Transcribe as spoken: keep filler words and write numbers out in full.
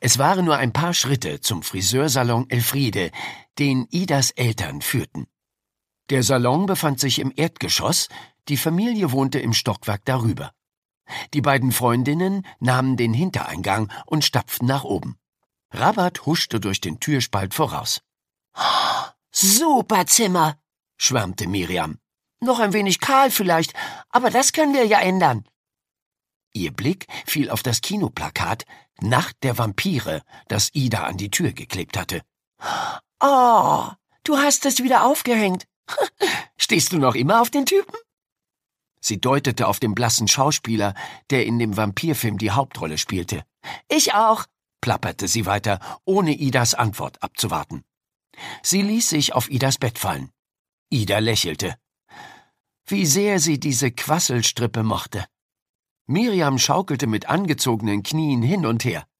Es waren nur ein paar Schritte zum Friseursalon Elfriede, den Idas Eltern führten. Der Salon befand sich im Erdgeschoss, die Familie wohnte im Stockwerk darüber. Die beiden Freundinnen nahmen den Hintereingang und stapften nach oben. Rabat huschte durch den Türspalt voraus. »Super Zimmer«, schwärmte Miriam. »Noch ein wenig kahl vielleicht, aber das können wir ja ändern.« Ihr Blick fiel auf das Kinoplakat »Nacht der Vampire«, das Ida an die Tür geklebt hatte. »Oh, du hast es wieder aufgehängt. Stehst du noch immer auf den Typen?« Sie deutete auf den blassen Schauspieler, der in dem Vampirfilm die Hauptrolle spielte. »Ich auch«, plapperte sie weiter, ohne Idas Antwort abzuwarten. Sie ließ sich auf Idas Bett fallen. Ida lächelte. Wie sehr sie diese Quasselstrippe mochte. Miriam schaukelte mit angezogenen Knien hin und her.